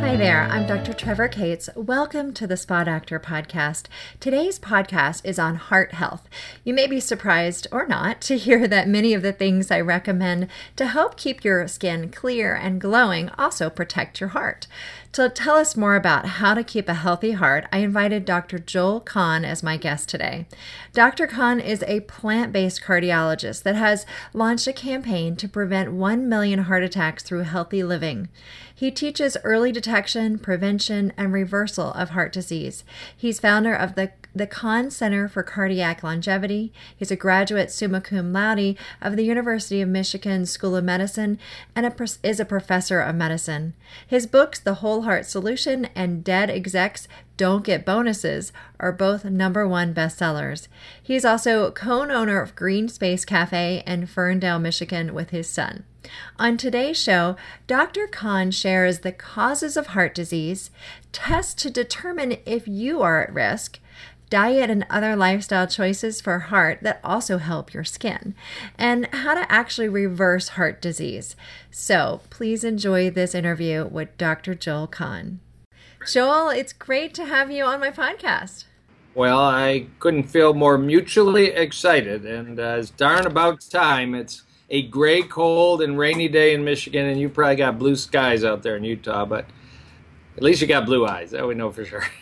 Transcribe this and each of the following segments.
Hi there, I'm Dr. Trevor Cates. Welcome to the Spa Doctor podcast. Today's podcast is on heart health. You may be surprised or not to hear that many of the things I recommend to help keep your skin clear and glowing also protect your heart. To tell us more about how to keep a healthy heart, I invited Dr. Joel Kahn as my guest today. Dr. Kahn is a plant-based cardiologist that has launched a campaign to prevent 1 million heart attacks through healthy living. He teaches early detection, prevention, and reversal of heart disease. He's founder of the Kahn Center for Cardiac Longevity. He's a graduate summa cum laude of the University of Michigan School of Medicine and is a professor of medicine. His books, The Whole Heart Solution and Dead Execs Don't Get Bonuses, are both #1 bestsellers. He's also co-owner of Green Space Cafe in Ferndale, Michigan with his son. On today's show, Dr. Kahn shares the causes of heart disease, tests to determine if you are at risk, diet and other lifestyle choices for heart that also help your skin, and how to actually reverse heart disease. So please enjoy this interview with Dr. Joel Kahn. Joel, it's great to have you on my podcast. Well, I couldn't feel more mutually excited, and it's darn about time. It's a gray, cold, and rainy day in Michigan, and you probably got blue skies out there in Utah, but at least you got blue eyes. That we know for sure.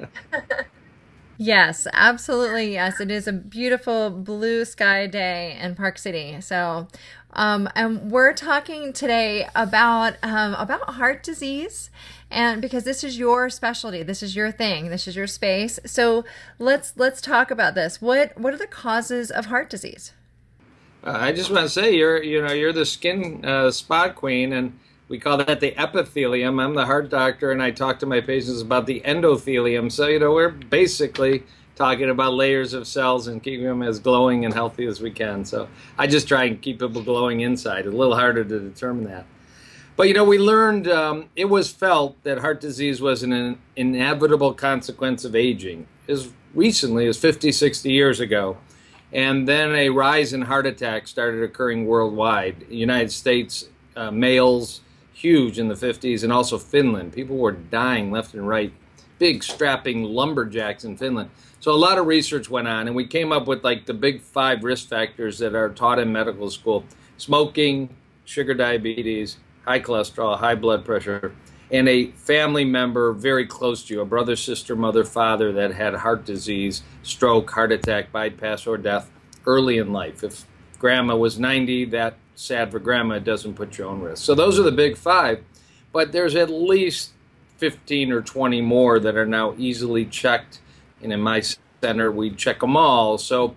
Yes, absolutely. Yes, it is a beautiful blue sky day in Park City. So, and we're talking today about heart disease, and because this is your specialty, this is your thing, this is your space. So let's talk about this. What are the causes of heart disease? I just want to say you're the skin spot queen, and we call that the epithelium. I'm the heart doctor, and I talk to my patients about the endothelium. So, we're basically talking about layers of cells and keeping them as glowing and healthy as we can. So I just try and keep people glowing inside. It's a little harder to determine that. But, we learned it was felt that heart disease was an inevitable consequence of aging as recently as 50, 60 years ago. And then a rise in heart attacks started occurring worldwide. United States, males, huge in the 50s, and also Finland. People were dying left and right. Big strapping lumberjacks in Finland. So a lot of research went on, and we came up with like the big 5 risk factors that are taught in medical school: smoking, sugar diabetes, high cholesterol, high blood pressure, and a family member very close to you, a brother, sister, mother, father that had heart disease, stroke, heart attack, bypass, or death early in life. If grandma was 90, that's sad for grandma. It doesn't put your own risk. So those are the big 5, but there's at least 15 or 20 more that are now easily checked. And in my center, we check them all. So,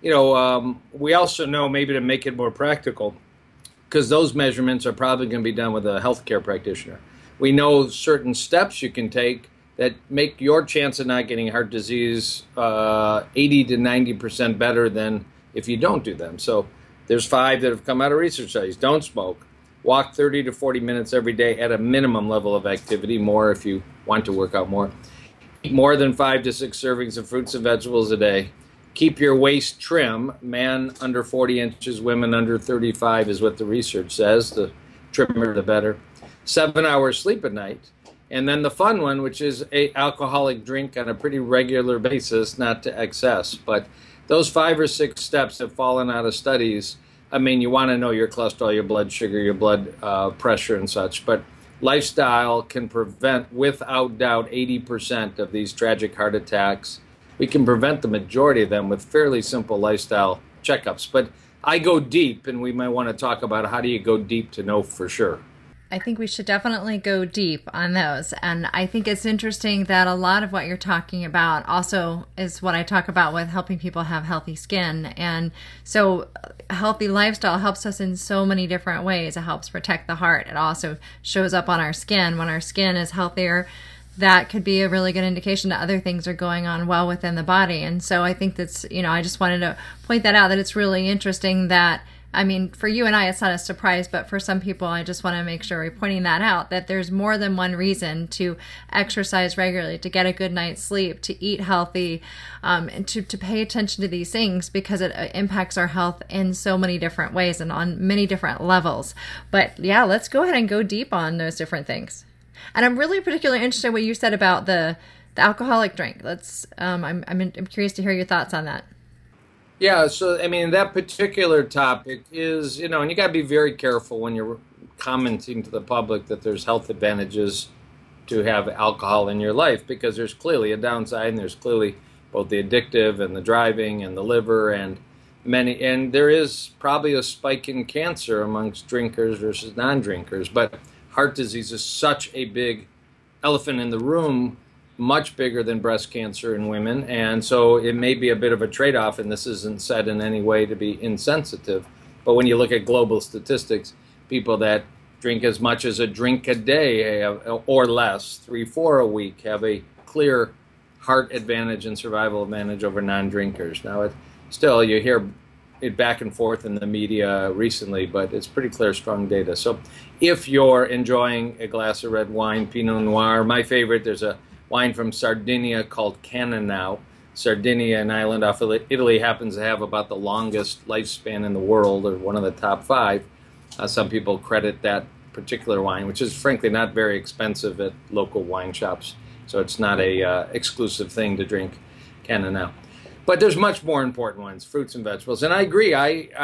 we also know, maybe to make it more practical, because those measurements are probably going to be done with a healthcare practitioner. We know certain steps you can take that make your chance of not getting heart disease 80 to 90% better than if you don't do them. So there's 5 that have come out of research studies. Don't smoke. Walk 30 to 40 minutes every day at a minimum level of activity, more if you want to work out more. Eat more than 5 to 6 servings of fruits and vegetables a day. Keep your waist trim. Man under 40 inches, women under 35 is what the research says. The trimmer, the better. 7 hours sleep at night. And then the fun one, which is a alcoholic drink on a pretty regular basis, not to excess. But those 5 or 6 steps have fallen out of studies. I mean, you want to know your cholesterol, your blood sugar, your blood pressure and such. But lifestyle can prevent, without doubt, 80% of these tragic heart attacks. We can prevent the majority of them with fairly simple lifestyle checkups. But I go deep, and we might want to talk about how do you go deep to know for sure. I think we should definitely go deep on those. And I think it's interesting that a lot of what you're talking about also is what I talk about with helping people have healthy skin. And so a healthy lifestyle helps us in so many different ways. It helps protect the heart. It also shows up on our skin. When our skin is healthier, that could be a really good indication that other things are going on well within the body. And so I think that's, I just wanted to point that out, that it's really interesting that, for you and I, it's not a surprise, but for some people, I just want to make sure we're pointing that out, that there's more than one reason to exercise regularly, to get a good night's sleep, to eat healthy, and to pay attention to these things, because it impacts our health in so many different ways and on many different levels. But yeah, let's go ahead and go deep on those different things. And I'm really particularly interested in what you said about the alcoholic drink. I'm curious to hear your thoughts on that. Yeah, so I mean, that particular topic is, and you got to be very careful when you're commenting to the public that there's health advantages to have alcohol in your life, because there's clearly a downside, and there's clearly both the addictive and the driving and the liver and there is probably a spike in cancer amongst drinkers versus non-drinkers. But heart disease is such a big elephant in the room, much bigger than breast cancer in women, and so it may be a bit of a trade-off, and this isn't said in any way to be insensitive, but when you look at global statistics, people that drink as much as a drink a day or less, 3-4 a week, have a clear heart advantage and survival advantage over non-drinkers. Now, still, you hear it back and forth in the media recently, but it's pretty clear, strong data. So if you're enjoying a glass of red wine, Pinot Noir, my favorite, there's a wine from Sardinia called Cannonau. Sardinia, an island off of Italy, happens to have about the longest lifespan in the world, or one of the top 5. Some people credit that particular wine, which is frankly not very expensive at local wine shops. So it's not a exclusive thing to drink Cannonau. But there's much more important ones, fruits and vegetables. And I agree.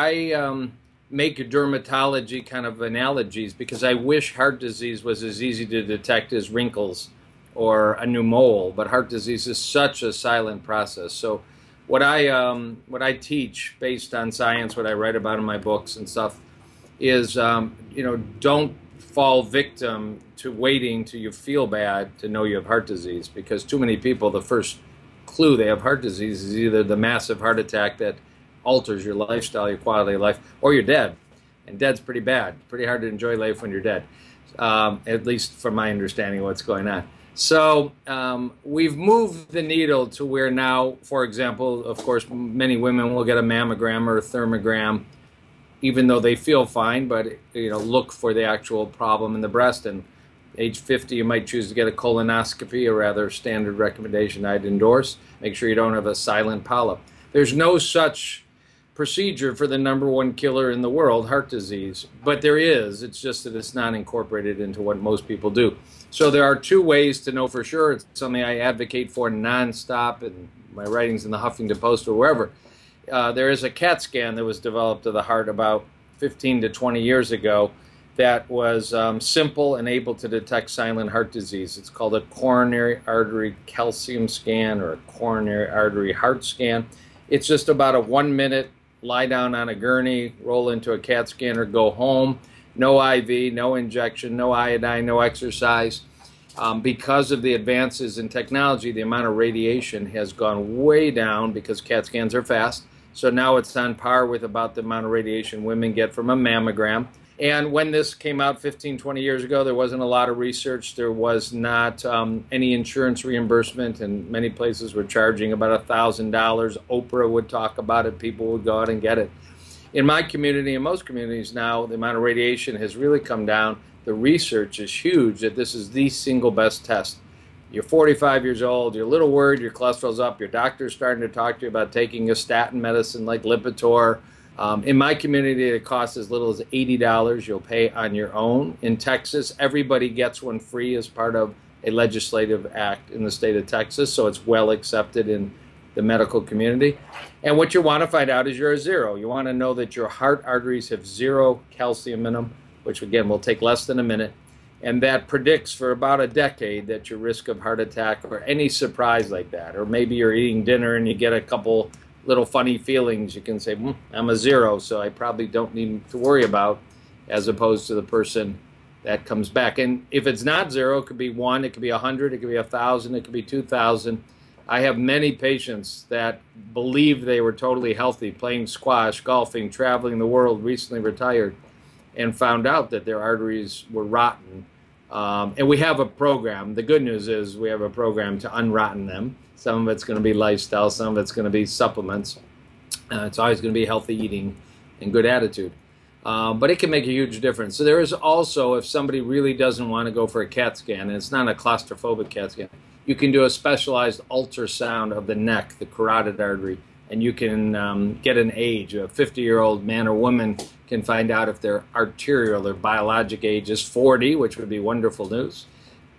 I make dermatology kind of analogies because I wish heart disease was as easy to detect as wrinkles or a new mole. But heart disease is such a silent process. So what I teach based on science, what I write about in my books and stuff, is don't fall victim to waiting till you feel bad to know you have heart disease, because too many people, the first clue they have heart disease is either the massive heart attack that alters your lifestyle, your quality of life, or you're dead. And dead's pretty bad. Pretty hard to enjoy life when you're dead, at least from my understanding of what's going on. So we've moved the needle to where now, for example, of course, many women will get a mammogram or a thermogram, even though they feel fine, but look for the actual problem in the breast. And age 50, you might choose to get a colonoscopy, a rather standard recommendation I'd endorse. Make sure you don't have a silent polyp. There's no such procedure for the #1 killer in the world, heart disease, but there is. It's just that it's not incorporated into what most people do. So there are 2 ways to know for sure. It's something I advocate for nonstop in my writings in the Huffington Post or wherever. There is a CAT scan that was developed of the heart about 15 to 20 years ago that was simple and able to detect silent heart disease. It's called a coronary artery calcium scan or a coronary artery heart scan. It's just about a 1-minute lie down on a gurney, roll into a CAT scanner, go home. No IV, no injection, no iodine, no exercise. Because of the advances in technology, the amount of radiation has gone way down because CAT scans are fast. So now it's on par with about the amount of radiation women get from a mammogram. And when this came out 15, 20 years ago, there wasn't a lot of research. There was not any insurance reimbursement, and many places were charging about $1,000. Oprah would talk about it. People would go out and get it. In my community and most communities now, the amount of radiation has really come down. The research is huge that this is the single best test. You're 45 years old, you're a little worried, your cholesterol's up, your doctor's starting to talk to you about taking a statin medicine like Lipitor. In my community, it costs as little as $80 you'll pay on your own. In Texas, everybody gets one free as part of a legislative act in the state of Texas, so it's well accepted in the medical community. And what you want to find out is you're a 0. You want to know that your heart arteries have 0 calcium in them, which again will take less than a minute. And that predicts for about a decade that your risk of heart attack or any surprise like that, or maybe you're eating dinner and you get a couple little funny feelings, you can say, I'm a 0, so I probably don't need to worry about, as opposed to the person that comes back. And if it's not 0, it could be 1, it could be 100, it could be 1,000, it could be 2,000. I have many patients that believed they were totally healthy, playing squash, golfing, traveling the world, recently retired, and found out that their arteries were rotten. And we have a program. The good news is we have a program to unrotten them. Some of it's going to be lifestyle, some of it's going to be supplements. It's always going to be healthy eating and good attitude. But it can make a huge difference. So there is also, if somebody really doesn't want to go for a CAT scan, and it's not a claustrophobic CAT scan, you can do a specialized ultrasound of the neck, the carotid artery, and you can get an age. A 50-year-old man or woman can find out if their arterial, their biologic age is 40, which would be wonderful news.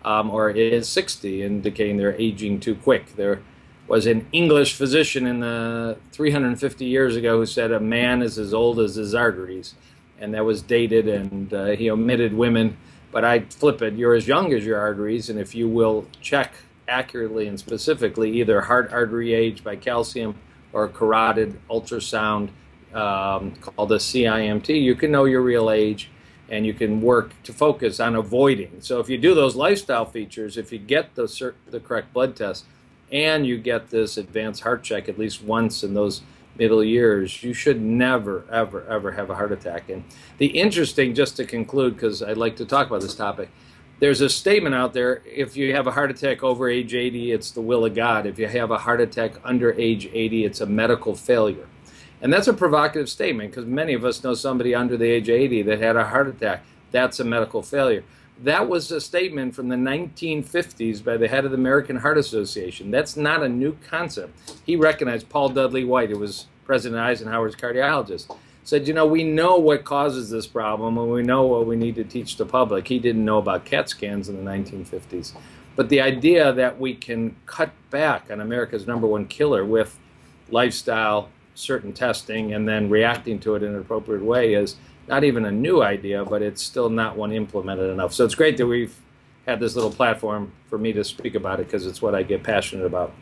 or is 60, indicating they're aging too quick. There was an English physician in the 350 years ago who said a man is as old as his arteries, and that was dated, and he omitted women. But I flip it: you're as young as your arteries, and if you will check accurately and specifically either heart artery age by calcium or carotid ultrasound called a CIMT, you can know your real age, and you can work to focus on avoiding. So if you do those lifestyle features, if you get the correct blood test, and you get this advanced heart check at least once in those middle years, you should never, ever, ever have a heart attack. And the interesting, just to conclude, because I'd like to talk about this topic, there's a statement out there: if you have a heart attack over age 80, it's the will of God. If you have a heart attack under age 80, it's a medical failure. And that's a provocative statement, because many of us know somebody under the age of 80 that had a heart attack. That's a medical failure. That was a statement from the 1950s by the head of the American Heart Association. That's not a new concept. He recognized Paul Dudley White, who was President Eisenhower's cardiologist, said, you know, we know what causes this problem, and we know what we need to teach the public. He didn't know about CAT scans in the 1950s. But the idea that we can cut back on America's #1 killer with lifestyle, certain testing, and then reacting to it in an appropriate way is not even a new idea, but it's still not one implemented enough. So it's great that we've had this little platform for me to speak about it, because it's what I get passionate about.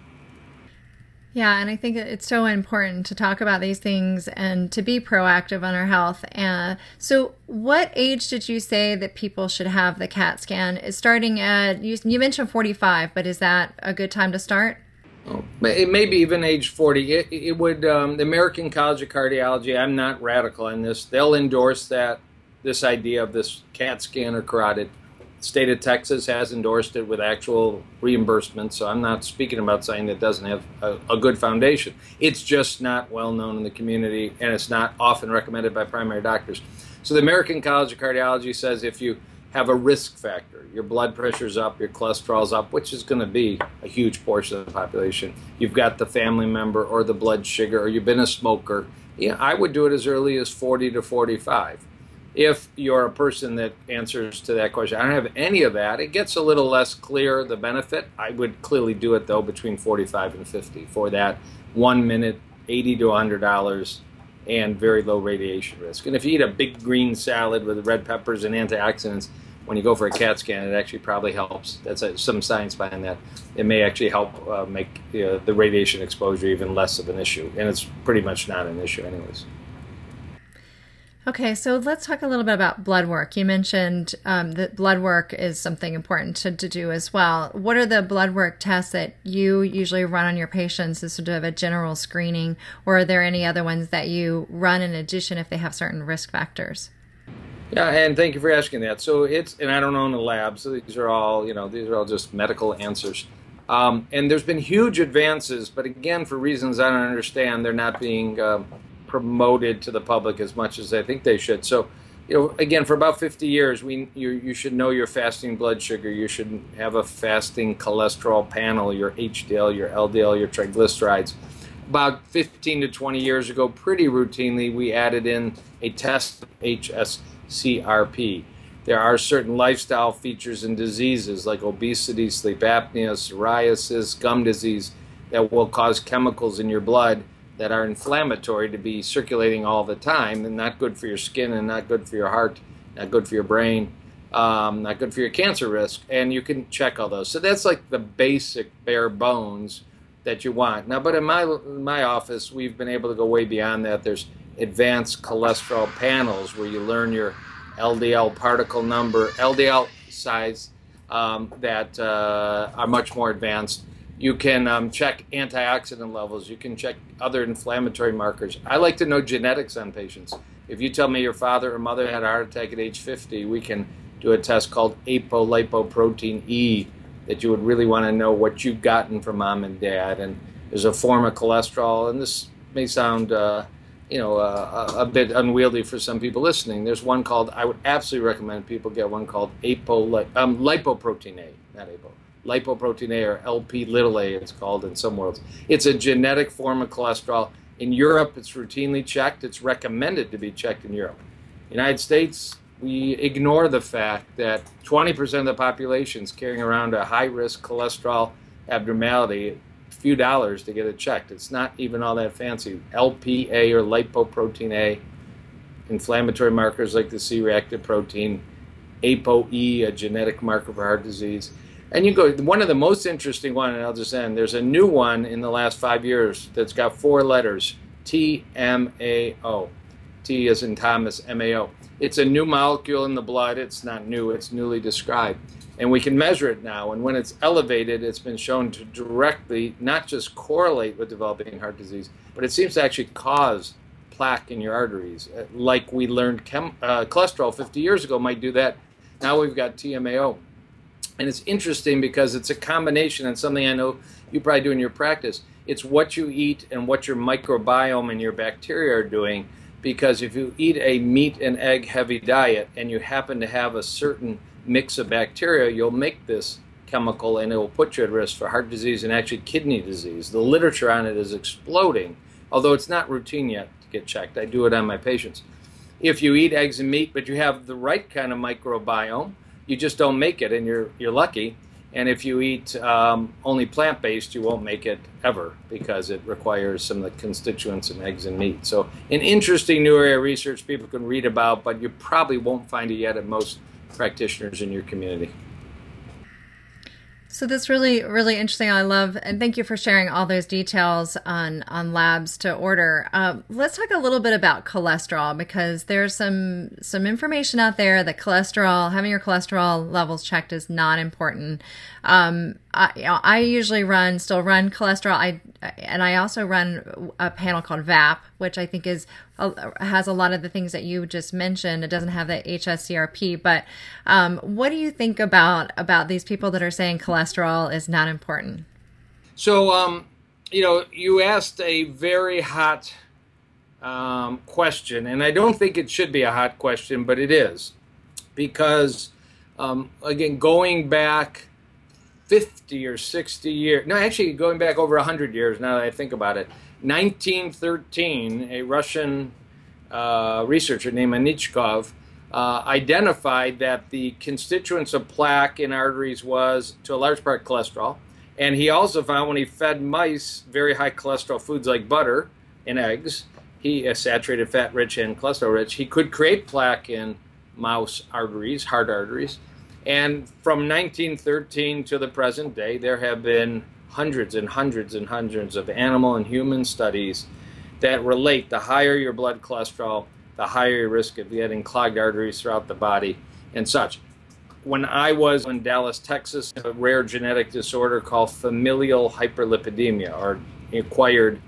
Yeah, and I think it's so important to talk about these things and to be proactive on our health. So what age did you say that people should have the CAT scan? Is starting at, you mentioned 45, but is that a good time to start? Oh, it may be even age 40. It would, the American College of Cardiology, I'm not radical on this, they'll endorse this idea of this CAT scan or carotid. The state of Texas has endorsed it with actual reimbursement, so I'm not speaking about something that doesn't have a good foundation. It's just not well known in the community, and it's not often recommended by primary doctors. So the American College of Cardiology says if you have a risk factor, your blood pressure's up, your cholesterol's up, which is going to be a huge portion of the population, you've got the family member or the blood sugar, or you've been a smoker, yeah, I would do it as early as 40 to 45. If you're a person that answers to that question, I don't have any of that, it gets a little less clear, the benefit. I would clearly do it, though, between 45 and 50 for that 1 minute, $80 to $100, and very low radiation risk. And if you eat a big green salad with red peppers and antioxidants, when you go for a CAT scan, it actually probably helps. That's some science behind that. It may actually help make the radiation exposure even less of an issue. And it's pretty much not an issue anyways. Okay, so let's talk a little bit about blood work. You mentioned that blood work is something important to do as well. What are the blood work tests that you usually run on your patients as sort of a general screening, or are there any other ones that you run in addition if they have certain risk factors? Yeah, and thank you for asking that. So and I don't own a lab, so these are all just medical answers. And there's been huge advances, but again, for reasons I don't understand, they're not being promoted to the public as much as I think they should. So, again, for about 50 years, you should know your fasting blood sugar. You should have a fasting cholesterol panel, your HDL, your LDL, your triglycerides. About 15 to 20 years ago, pretty routinely, we added in a test of HSCRP. There are certain lifestyle features and diseases like obesity, sleep apnea, psoriasis, gum disease that will cause chemicals in your blood that are inflammatory to be circulating all the time, and not good for your skin, and not good for your heart, not good for your brain, not good for your cancer risk, and you can check all those. So that's like the basic bare bones that you want. Now, but in my office, we've been able to go way beyond that. There's advanced cholesterol panels where you learn your LDL particle number, LDL size that are much more advanced. You can check antioxidant levels. You can check other inflammatory markers. I like to know genetics on patients. If you tell me your father or mother had a heart attack at age 50, we can do a test called apolipoprotein E that you would really want to know what you've gotten from mom and dad. And there's a form of cholesterol, and this may sound a bit unwieldy for some people listening. There's one called, I would absolutely recommend people get one called lipoprotein A, not apo. Lipoprotein A, or LP little a, it's called in some worlds. It's a genetic form of cholesterol. In Europe, it's routinely checked. It's recommended to be checked in Europe. United States, we ignore the fact that 20% of the population is carrying around a high-risk cholesterol abnormality, a few dollars to get it checked. It's not even all that fancy. LPA, or lipoprotein A, inflammatory markers like the C-reactive protein, ApoE, a genetic marker for heart disease. And you go, one of the most interesting one, and I'll just end, there's a new one in the last 5 years that's got 4 letters, TMAO. T as in Thomas, MAO. It's a new molecule in the blood. It's not new, it's newly described. And we can measure it now. And when it's elevated, it's been shown to directly not just correlate with developing heart disease, but it seems to actually cause plaque in your arteries. Like we learned cholesterol 50 years ago might do that. Now we've got TMAO. And it's interesting because it's a combination, and something I know you probably do in your practice. It's what you eat and what your microbiome and your bacteria are doing. Because if you eat a meat and egg heavy diet and you happen to have a certain mix of bacteria, you'll make this chemical and it will put you at risk for heart disease and actually kidney disease. The literature on it is exploding, although it's not routine yet to get checked. I do it on my patients. If you eat eggs and meat, but you have the right kind of microbiome, you just don't make it, and you're lucky. And if you eat only plant-based, you won't make it ever because it requires some of the constituents in eggs and meat. So an interesting new area of research people can read about, but you probably won't find it yet at most practitioners in your community. So that's really, really interesting. I love, and thank you for sharing all those details on labs to order. Let's talk a little bit about cholesterol, because there's some information out there that having your cholesterol levels checked is not important. I usually still run cholesterol. And I also run a panel called VAP, which I think has a lot of the things that you just mentioned. It doesn't have the HSCRP, but what do you think about these people that are saying cholesterol is not important? So, you asked a very hot question, and I don't think it should be a hot question, but it is, because again, going back 50 or 60 years, no, actually going back over 100 years now that I think about it, 1913, a Russian researcher named Anichkov identified that the constituents of plaque in arteries was, to a large part, cholesterol. And he also found when he fed mice very high cholesterol foods like butter and eggs, saturated fat rich and cholesterol rich, he could create plaque in mouse arteries, heart arteries. And from 1913 to the present day, there have been hundreds and hundreds and hundreds of animal and human studies that relate the higher your blood cholesterol, the higher your risk of getting clogged arteries throughout the body and such. When I was in Dallas, Texas, a rare genetic disorder called familial hyperlipidemia, or acquired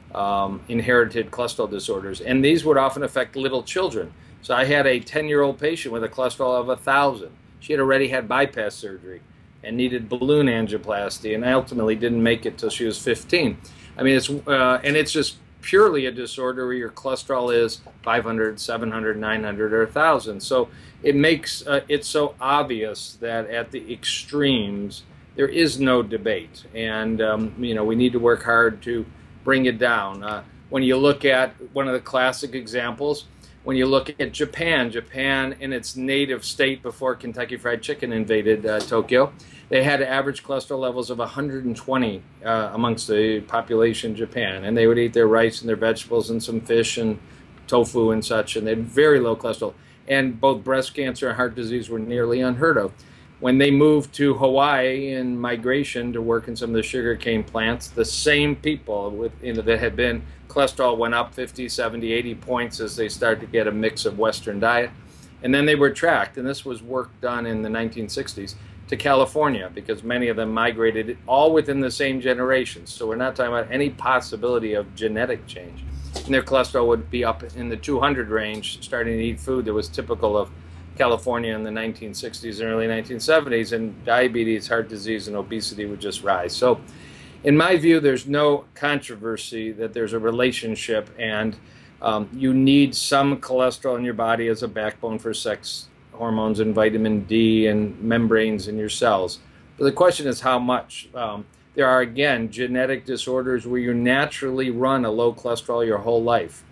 inherited cholesterol disorders. And these would often affect little children. So I had a 10-year-old patient with a cholesterol of 1,000. She had already had bypass surgery and needed balloon angioplasty, and I ultimately didn't make it till she was 15. I mean, it's just purely a disorder where your cholesterol is 500, 700, 900, or 1,000. So it makes it so obvious that at the extremes there is no debate, and we need to work hard to bring it down. When you look at one of the classic examples, when you look at Japan in its native state before Kentucky Fried Chicken invaded Tokyo, they had average cholesterol levels of 120 amongst the population in Japan. And they would eat their rice and their vegetables and some fish and tofu and such, and they had very low cholesterol. And both breast cancer and heart disease were nearly unheard of. When they moved to Hawaii in migration to work in some of the sugarcane plants, the same people that had been cholesterol went up 50, 70, 80 points as they started to get a mix of Western diet. And then they were tracked, and this was work done in the 1960s, to California, because many of them migrated all within the same generation. So we're not talking about any possibility of genetic change. And their cholesterol would be up in the 200 range, starting to eat food that was typical of California in the 1960s and early 1970s, and diabetes, heart disease, and obesity would just rise. So in my view, there's no controversy that there's a relationship, and you need some cholesterol in your body as a backbone for sex hormones and vitamin D and membranes in your cells. But the question is how much. There are, again, genetic disorders where you naturally run a low cholesterol your whole life.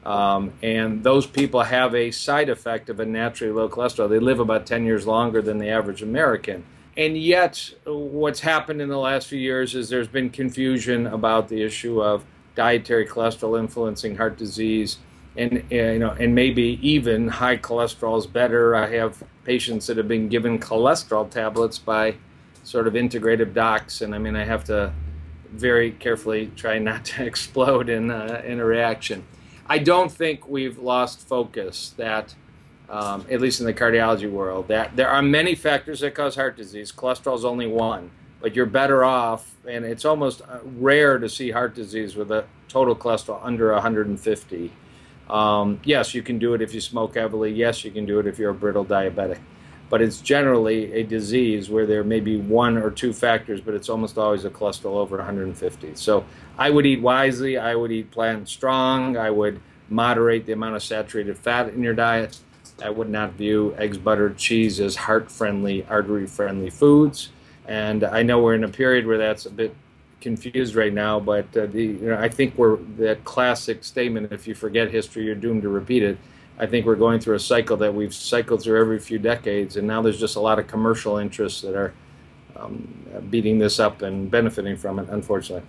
And those people have a side effect of a naturally low cholesterol. They live about 10 years longer than the average American. And yet, what's happened in the last few years is there's been confusion about the issue of dietary cholesterol influencing heart disease, and maybe even high cholesterol is better. I have patients that have been given cholesterol tablets by sort of integrative docs, and I have to very carefully try not to explode in a reaction. I don't think we've lost focus that, at least in the cardiology world, that there are many factors that cause heart disease. Cholesterol is only one, but you're better off, and it's almost rare to see heart disease with a total cholesterol under 150. Yes, you can do it if you smoke heavily. Yes, you can do it if you're a brittle diabetic. But it's generally a disease where there may be one or two factors, but it's almost always a cholesterol over 150. So I would eat wisely. I would eat plant strong. I would moderate the amount of saturated fat in your diet. I would not view eggs, butter, cheese as heart-friendly, artery-friendly foods. And I know we're in a period where that's a bit confused right now, but I think we're that classic statement, if you forget history, you're doomed to repeat it. I think we're going through a cycle that we've cycled through every few decades, and now there's just a lot of commercial interests that are beating this up and benefiting from it, unfortunately.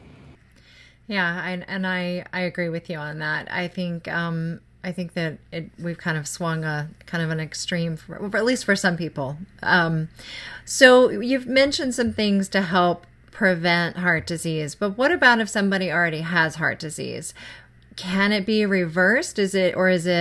Yeah, I agree with you on that. I think that we've kind of swung a kind of an extreme, at least for some people. So you've mentioned some things to help prevent heart disease, but what about if somebody already has heart disease? Can it be reversed? Is it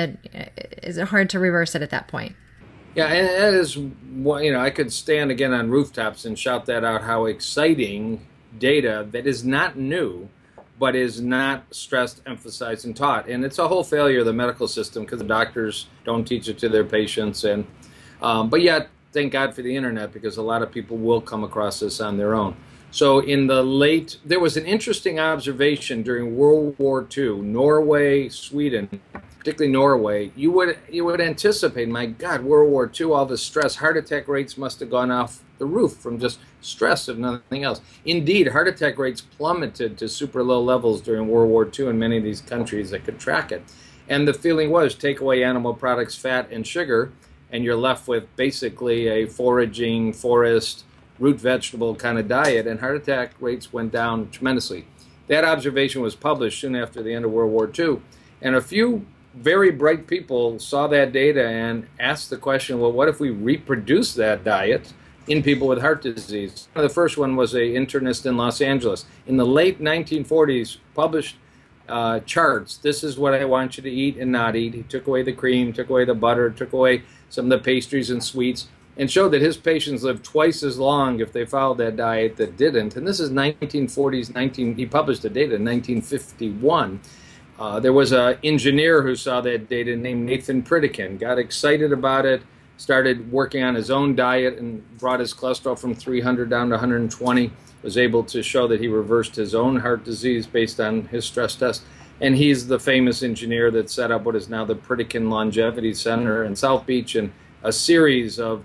hard to reverse it at that point? Yeah, and that is, I could stand again on rooftops and shout that out, how exciting data that is not new, but is not stressed, emphasized, and taught. And it's a whole failure of the medical system because the doctors don't teach it to their patients. And but yet, thank God for the internet, because a lot of people will come across this on their own. So there was an interesting observation during World War II, Norway, Sweden, particularly Norway. You would anticipate, my God, World War II, all the stress, heart attack rates must have gone off the roof from just stress, if nothing else. Indeed, heart attack rates plummeted to super low levels during World War II in many of these countries that could track it. And the feeling was, take away animal products, fat, and sugar, and you're left with basically a foraging, forest, root vegetable kind of diet, and heart attack rates went down tremendously. That observation was published soon after the end of World War II, and a few very bright people saw that data and asked the question, well, what if we reproduce that diet in people with heart disease? The first one was an internist in Los Angeles. In the late 1940s, published charts. This is what I want you to eat and not eat. He took away the cream, took away the butter, took away some of the pastries and sweets, and showed that his patients lived twice as long if they followed that diet that didn't. And this is 1940s, he published the data in 1951. There was an engineer who saw that data named Nathan Pritikin, got excited about it, started working on his own diet and brought his cholesterol from 300 down to 120, was able to show that he reversed his own heart disease based on his stress test. And he's the famous engineer that set up what is now the Pritikin Longevity Center in South Beach, and a series of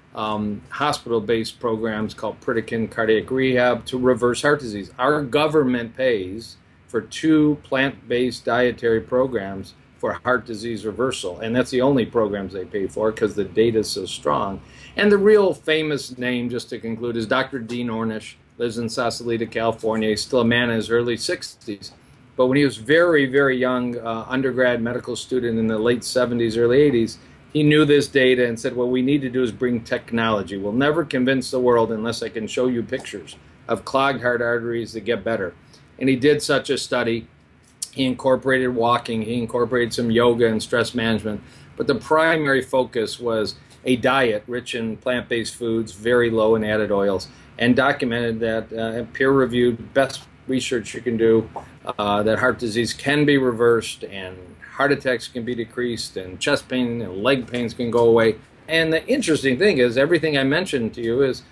hospital-based programs called Pritikin Cardiac Rehab to reverse heart disease. Our government pays for 2 plant-based dietary programs for heart disease reversal, and that's the only programs they pay for because the data is so strong. And the real famous name, just to conclude, is Dr. Dean Ornish, lives in Sausalito, California. He's still a man in his early 60s. But when he was very, very young, undergrad medical student in the late 70s, early 80s, he knew this data and said, what we need to do is bring technology. We'll never convince the world unless I can show you pictures of clogged heart arteries that get better. And he did such a study. He incorporated walking. He incorporated some yoga and stress management. But the primary focus was a diet rich in plant-based foods, very low in added oils, and documented that peer-reviewed, best research you can do, that heart disease can be reversed and heart attacks can be decreased and chest pain and leg pains can go away. And the interesting thing is everything I mentioned to you is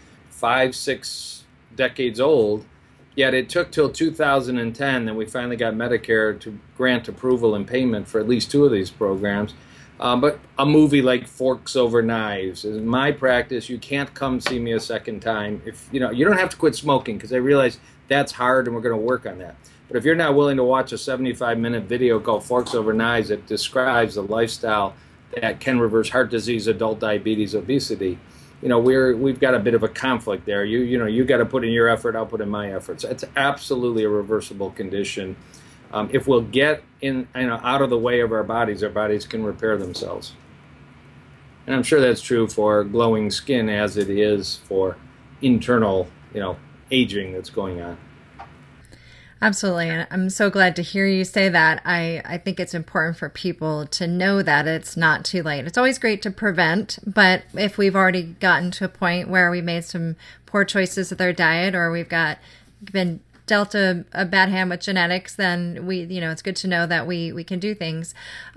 5-6 decades old, yet it took till 2010 that we finally got Medicare to grant approval and payment for at least 2 of these programs. But a movie like Forks Over Knives, in my practice, you can't come see me a second time. If you don't have to quit smoking, because I realize that's hard and we're going to work on that. But if you're not willing to watch a 75-minute video called Forks Over Knives that describes a lifestyle that can reverse heart disease, adult diabetes, obesity, we've got a bit of a conflict there. You got to put in your effort, I'll put in my efforts. It's absolutely a reversible condition. If we'll get out of the way of our bodies can repair themselves. And I'm sure that's true for glowing skin as it is for internal, aging that's going on. Absolutely. And I'm so glad to hear you say that. I think it's important for people to know that it's not too late. It's always great to prevent, but if we've already gotten to a point where we made some poor choices with our diet, or we've been dealt a bad hand with genetics, then it's good to know that we can do things.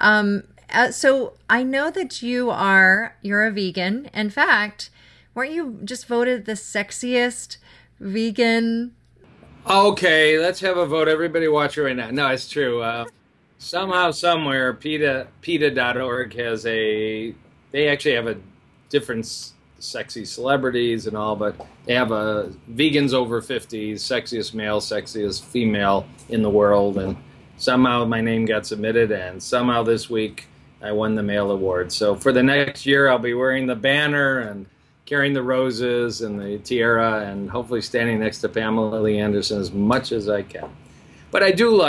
So I know that you're a vegan. In fact, weren't you just voted the sexiest vegan? Okay, let's have a vote. Everybody watch it right now. No, it's true. Somehow, somewhere, PETA.org they actually have a different sexy celebrities and all, but they have a vegans over 50, sexiest male, sexiest female in the world. And somehow my name got submitted, and somehow this week I won the male award. So for the next year, I'll be wearing the banner and carrying the roses and the tiara, and hopefully standing next to Pamela Lee Anderson as much as I can. But I do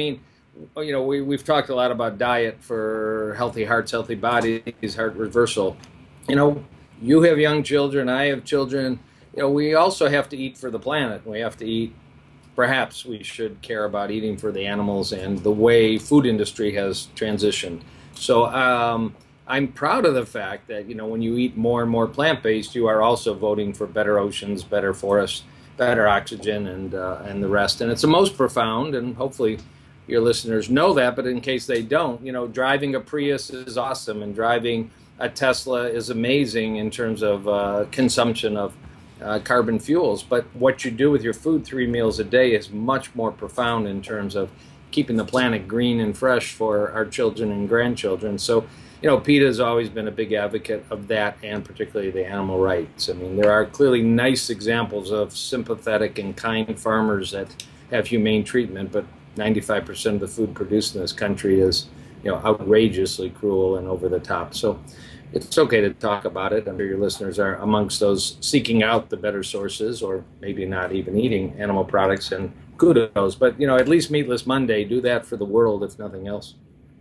we've talked a lot about diet for healthy hearts, healthy bodies, heart reversal. You have young children, I have children. We also have to eat for the planet. We have to eat. Perhaps we should care about eating for the animals and the way food industry has transitioned. So I'm proud of the fact that, when you eat more and more plant-based, you are also voting for better oceans, better forests, better oxygen, and the rest. And it's the most profound, and hopefully your listeners know that, but in case they don't, driving a Prius is awesome, and driving a Tesla is amazing in terms of consumption of carbon fuels. But what you do with your food 3 meals a day is much more profound in terms of keeping the planet green and fresh for our children and grandchildren. So, PETA has always been a big advocate of that, and particularly the animal rights. I mean, there are clearly nice examples of sympathetic and kind farmers that have humane treatment, but 95% of the food produced in this country is, outrageously cruel and over the top. So it's okay to talk about it. I'm sure your listeners are amongst those seeking out the better sources, or maybe not even eating animal products, and kudos. But, at least Meatless Monday, do that for the world, if nothing else.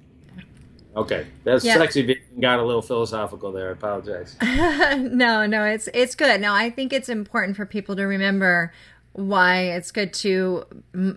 Okay, that's sexy vegan got a little philosophical there. I apologize. No, it's good. No, I think it's important for people to remember why it's good to.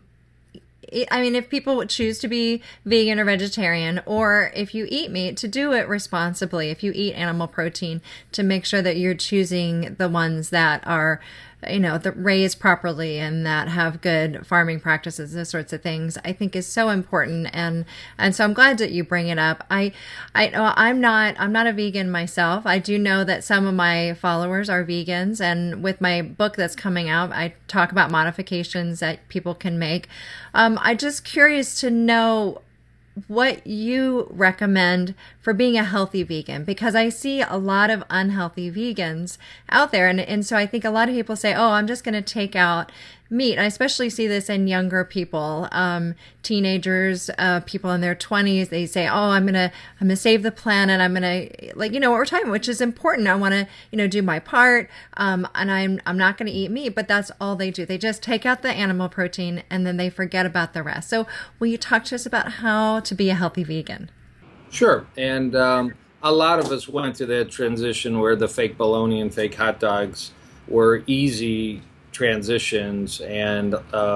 If people would choose to be vegan or vegetarian, or if you eat meat, to do it responsibly. If you eat animal protein, to make sure that you're choosing the ones that are, that raised properly and that have good farming practices, those sorts of things, I think is so important. And so I'm glad that you bring it up. I know I'm not a vegan myself. I do know that some of my followers are vegans, and with my book that's coming out, I talk about modifications that people can make. I'm just curious to know what you recommend for being a healthy vegan, because I see a lot of unhealthy vegans out there. And so I think a lot of people say, oh, I'm just going to take out meat. I especially see this in younger people, teenagers, people in their 20s. They say, oh, I'm going to save the planet. I'm going to, what we're talking about, which is important. I want to, do my part. And I'm not going to eat meat, but that's all they do. They just take out the animal protein and then they forget about the rest. So will you talk to us about how to be a healthy vegan? Sure. And a lot of us went through that transition where the fake bologna and fake hot dogs were easy transitions, and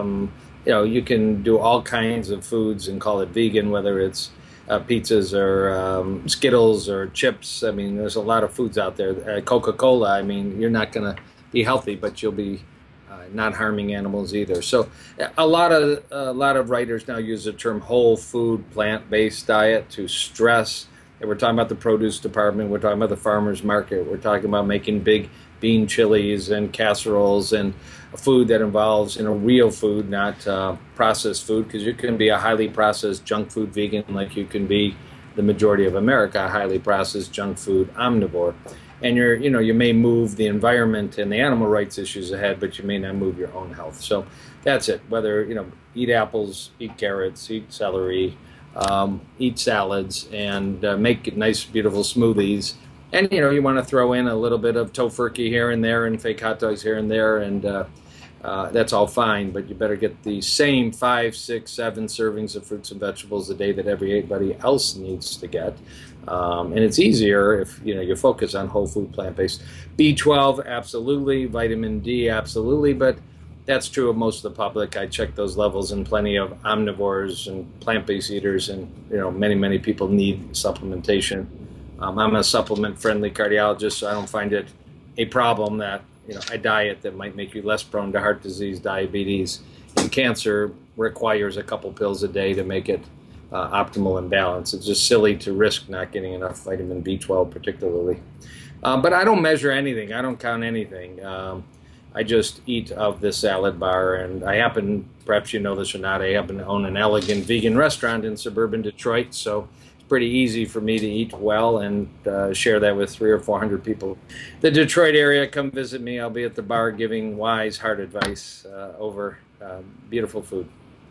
you can do all kinds of foods and call it vegan, whether it's pizzas or Skittles or chips. I mean, there's a lot of foods out there. Coca-Cola, I mean, you're not going to be healthy, but you'll be not harming animals either. So a lot of writers now use the term whole food, plant-based diet to stress. And we're talking about the produce department. We're talking about the farmer's market. We're talking about making big bean chilies and casseroles and food that involves real food, not processed food, because you can be a highly processed junk food vegan like you can be the majority of America, a highly processed junk food omnivore. And you may move the environment and the animal rights issues ahead, but you may not move your own health. So that's it. Whether eat apples, eat carrots, eat celery, eat salads, and make nice, beautiful smoothies. And, you want to throw in a little bit of tofurkey here and there and fake hot dogs here and there, and that's all fine, but you better get the same 5, 6, 7 servings of fruits and vegetables a day that everybody else needs to get. And it's easier if you focus on whole food, plant-based. B12, absolutely. Vitamin D, absolutely. But that's true of most of the public. I check those levels, and plenty of omnivores and plant-based eaters, and many, many people need supplementation. I'm a supplement-friendly cardiologist, so I don't find it a problem that a diet that might make you less prone to heart disease, diabetes, and cancer requires a couple pills a day to make it optimal and balanced. It's just silly to risk not getting enough vitamin B12 particularly. But I don't measure anything. I don't count anything. I just eat of this salad bar, and I happen, perhaps you know this or not, I happen to own an elegant vegan restaurant in suburban Detroit, so it's pretty easy for me to eat well and share that with 300 or 400 people. The Detroit area, come visit me. I'll be at the bar giving wise, hard advice over beautiful food.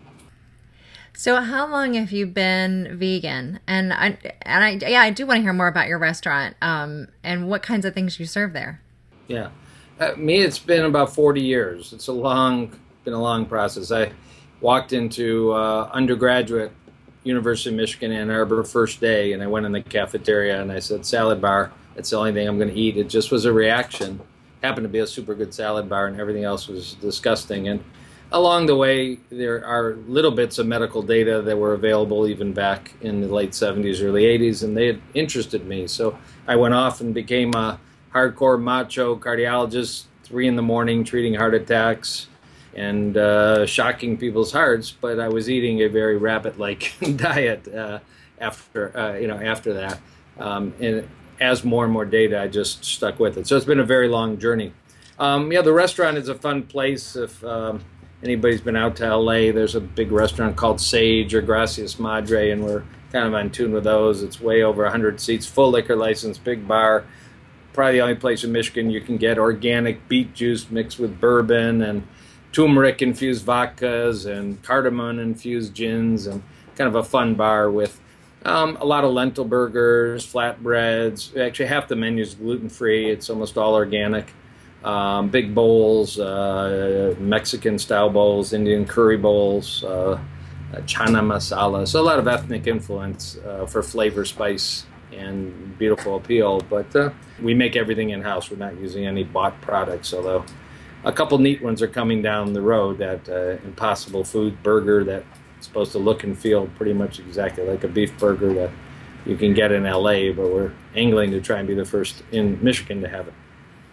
So how long have you been vegan? And I do want to hear more about your restaurant and what kinds of things you serve there. Yeah. Me, it's been about 40 years. It's been a long process. I walked into undergraduate University of Michigan, Ann Arbor, first day, and I went in the cafeteria and I said, salad bar, it's the only thing I'm going to eat. It just was a reaction. Happened to be a super good salad bar, and everything else was disgusting. And along the way, there are little bits of medical data that were available even back in the late 70s, early 80s, and they had interested me. So I went off and became a hardcore macho cardiologist, 3 a.m, treating heart attacks and shocking people's hearts. But I was eating a very rabbit-like diet after that. And as more and more data, I just stuck with it. So it's been a very long journey. The restaurant is a fun place. If anybody's been out to LA, there's a big restaurant called Sage or Gracias Madre, and we're kind of on tune with those. It's way over 100 seats, full liquor license, big bar. Probably the only place in Michigan you can get organic beet juice mixed with bourbon and turmeric-infused vodkas and cardamom-infused gins, and kind of a fun bar with a lot of lentil burgers, flatbreads. Actually, half the menu is gluten-free. It's almost all organic. Big bowls, Mexican-style bowls, Indian curry bowls, chana masala. So a lot of ethnic influence for flavor, spice, and beautiful appeal. But we make everything in-house. We're not using any bought products, although a couple neat ones are coming down the road. That Impossible Food burger that's supposed to look and feel pretty much exactly like a beef burger that you can get in LA, but we're angling to try and be the first in Michigan to have it.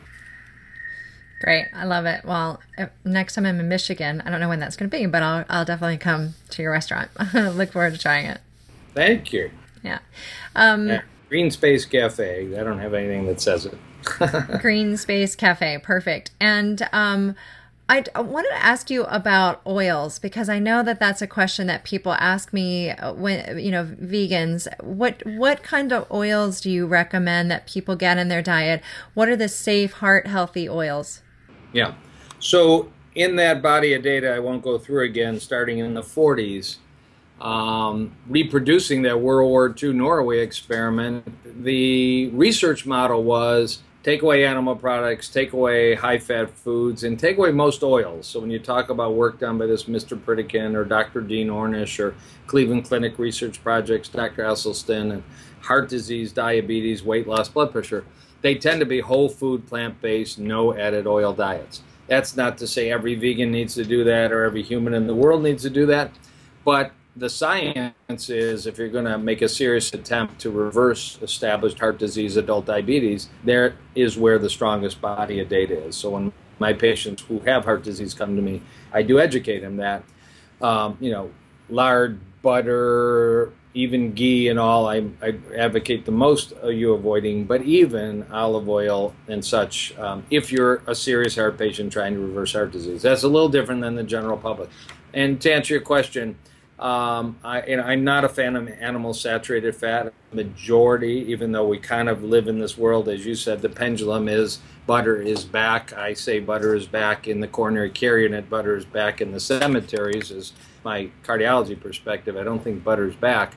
Great. I love it. Well, next time I'm in Michigan, I don't know when that's going to be, but I'll definitely come to your restaurant. Look forward to trying it. Thank you. Yeah. Green Space Cafe. I don't have anything that says it. Green Space Cafe. Perfect. And I wanted to ask you about oils, because I know that that's a question that people ask me when, vegans, what kind of oils do you recommend that people get in their diet? What are the safe, heart-healthy oils? Yeah. So in that body of data, I won't go through again, starting in the 40s, reproducing that World War II Norway experiment, the research model was take away animal products, take away high-fat foods, and take away most oils. So when you talk about work done by this Mr. Pritikin or Dr. Dean Ornish or Cleveland Clinic Research Projects, Dr. Esselstyn, and heart disease, diabetes, weight loss, blood pressure, they tend to be whole food, plant-based, no added oil diets. That's not to say every vegan needs to do that or every human in the world needs to do that, but the science is, if you're going to make a serious attempt to reverse established heart disease, adult diabetes, there is where the strongest body of data is. So when my patients who have heart disease come to me, I do educate them that, lard, butter, even ghee and all, I advocate the most of you avoiding, but even olive oil and such, if you're a serious heart patient trying to reverse heart disease. That's a little different than the general public. And to answer your question, I'm not a fan of animal saturated fat. Majority, even though we kind of live in this world, as you said, the pendulum is butter is back. I say butter is back in the coronary care unit. Butter is back in the cemeteries, is my cardiology perspective. I don't think butter is back.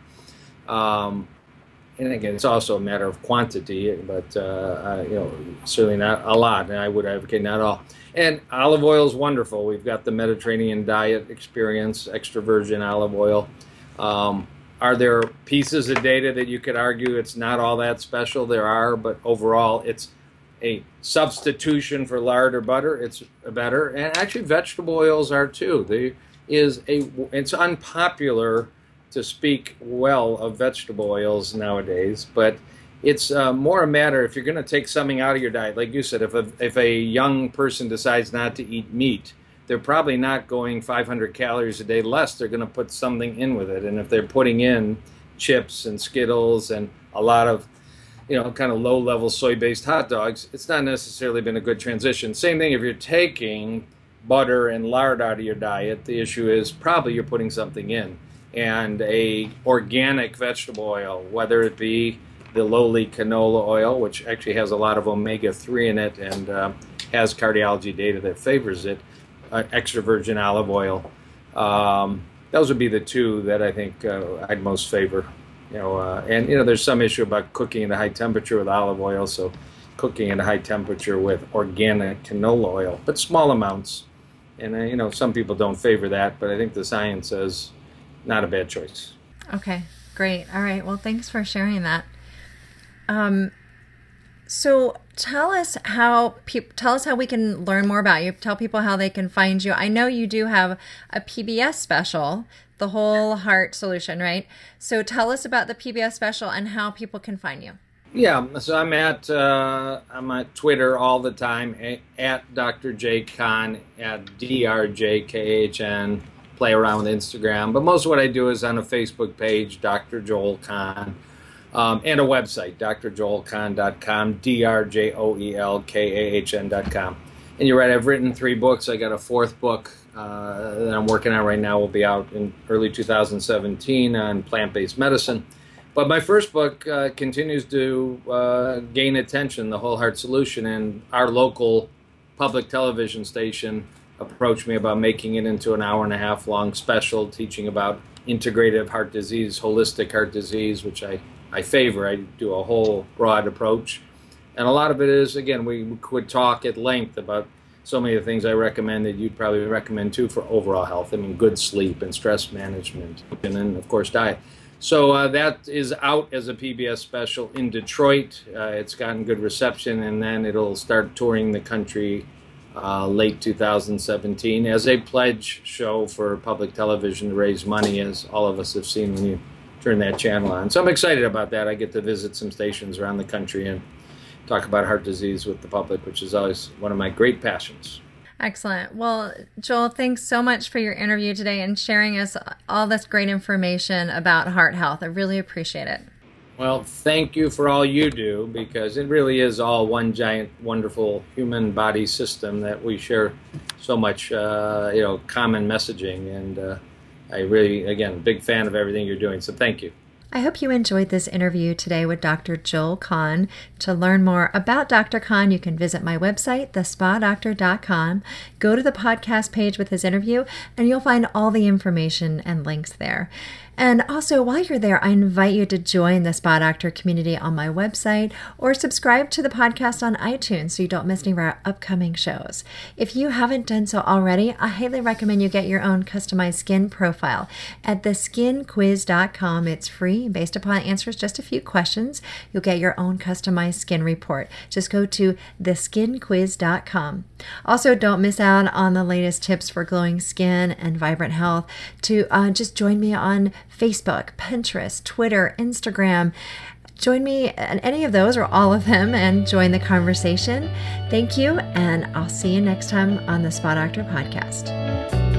And again, it's also a matter of quantity, but certainly not a lot. And I would advocate not all. And olive oil is wonderful. We've got the Mediterranean diet experience, extra virgin olive oil. Are there pieces of data that you could argue it's not all that special? There are, but overall, it's a substitution for lard or butter. It's better, and actually, vegetable oils are too. It's unpopular to speak well of vegetable oils nowadays, but it's more a matter if you're going to take something out of your diet. Like you said, if a young person decides not to eat meat, they're probably not going 500 calories a day less. They're going to put something in with it. And if they're putting in chips and Skittles and a lot of, kind of low-level soy-based hot dogs, it's not necessarily been a good transition. Same thing if you're taking butter and lard out of your diet. The issue is probably you're putting something in. And a organic vegetable oil, whether it be the lowly canola oil, which actually has a lot of omega-3 in it and has cardiology data that favors it, extra virgin olive oil. Those would be the two that I think I'd most favor. There's some issue about cooking at a high temperature with olive oil, so cooking at a high temperature with organic canola oil, but small amounts. And some people don't favor that, but I think the science says not a bad choice. Okay, great. All right. Well, thanks for sharing that. So tell us how we can learn more about you. Tell people how they can find you. I know you do have a PBS special, the Whole Heart Solution, right? So tell us about the PBS special and how people can find you. Yeah, so I'm at Twitter all the time at Dr. J. Kahn, at DRJKHN. Play around with Instagram, but most of what I do is on a Facebook page, Dr. Joel Kahn, and a website, drjoelkahn.com, DRJOELKAHN.com. And you're right, I've written 3 books. I got a 4th book that I'm working on right now. Will be out in early 2017 on plant-based medicine. But my first book continues to gain attention, The Whole Heart Solution, and our local public television station approached me about making it into an hour-and-a-half long special teaching about integrative heart disease, holistic heart disease, which I favor. I do a whole broad approach. And a lot of it is, again, we could talk at length about so many of the things I recommend that you'd probably recommend too for overall health. I mean, good sleep and stress management, and then, of course, diet. So that is out as a PBS special in Detroit. It's gotten good reception, and then it'll start touring the country late 2017 as a pledge show for public television to raise money, as all of us have seen when you turn that channel on. So I'm excited about that. I get to visit some stations around the country and talk about heart disease with the public, which is always one of my great passions. Excellent. Well, Joel, thanks so much for your interview today and sharing us all this great information about heart health. I really appreciate it. Well, thank you for all you do, because it really is all one giant, wonderful human body system that we share so much, common messaging. And I really, again, big fan of everything you're doing. So thank you. I hope you enjoyed this interview today with Dr. Joel Kahn. To learn more about Dr. Kahn, you can visit my website, thespadoctor.com. Go to the podcast page with his interview, and you'll find all the information and links there. And also, while you're there, I invite you to join the Spa Doctor community on my website or subscribe to the podcast on iTunes so you don't miss any of our upcoming shows. If you haven't done so already, I highly recommend you get your own customized skin profile at theskinquiz.com. It's free. Based upon answers just a few questions, you'll get your own customized skin report. Just go to theskinquiz.com. Also, don't miss out on the latest tips for glowing skin and vibrant health. To just join me on Facebook, Pinterest, Twitter, Instagram. Join me on any of those or all of them and join the conversation. Thank you, and I'll see you next time on the Spa Doctor podcast.